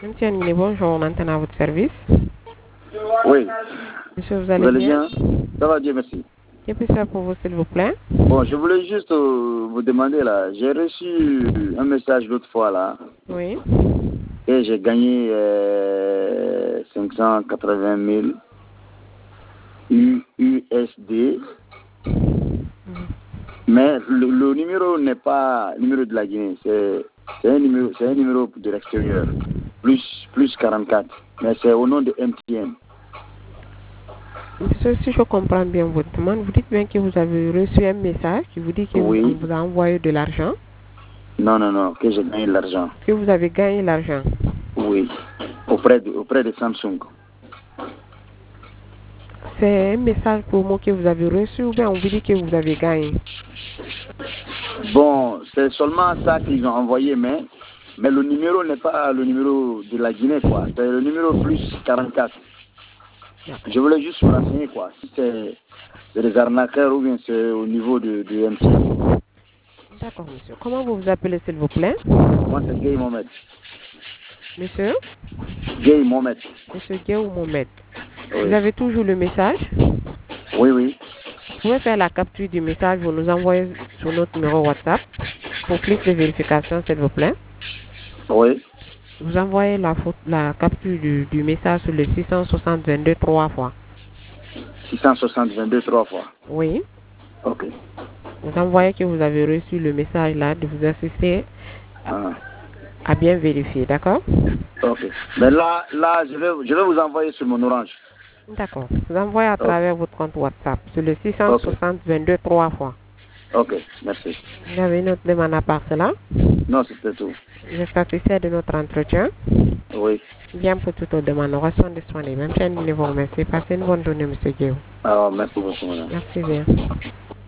Monsieur Nguyen, bonjour, on entend à votre service. Oui. Monsieur, vous allez bien? Ça va bien, merci. Que puis-je faire pour vous, s'il vous plaît? Bon, je voulais juste vous demander là, j'ai reçu un message l'autre fois là. Oui. Et j'ai gagné 580 000 USD. Mais le numéro n'est pas le numéro de la Guinée, c'est un numéro de l'extérieur, plus 44, mais c'est au nom de MTN. Monsieur, si je comprends bien votre demande, vous dites bien que vous avez reçu un message qui vous dit que Oui. on vous a envoyé de l'argent. Non, que j'ai gagné de l'argent. Que vous avez gagné l'argent. Oui, auprès de Samsung. C'est un message pour moi que vous avez reçu ou bien on vous dit que vous avez gagné? Bon, c'est seulement ça qu'ils ont envoyé, mais le numéro n'est pas le numéro de la Guinée, quoi. C'est le numéro plus 44. Je voulais juste me renseigner, quoi. Si c'est des arnaqueurs ou bien c'est au niveau de MTN. D'accord, monsieur. Comment vous vous appelez, s'il vous plaît? Moi, c'est Gay Mohamed. Monsieur? Gay Mohamed. Monsieur Gay ou Mohamed? Oui. Vous avez toujours le message? Oui. Vous pouvez faire la capture du message, vous nous envoyez sur notre numéro WhatsApp pour plus de vérification, s'il vous plaît. Oui. Vous envoyez la capture du message sur le 660-22 3 fois. 660-22 3 fois. Oui. Ok. Vous envoyez que vous avez reçu le message là, de vous assister à bien vérifier, d'accord? Ok. Mais là, je vais vous envoyer sur mon Orange. D'accord. Vous envoyez à travers votre compte WhatsApp sur le 660-22 3 fois. Ok, merci. Vous avez une autre demande à part cela? Non, c'était tout. Vous êtes satisfait de notre entretien? Oui. Bien pour toutes vos demandes. Nous restons disponibles. Même chaîne, vous remercie. Passez une bonne journée, monsieur Guillaume. Alors, merci beaucoup, madame. Merci bien.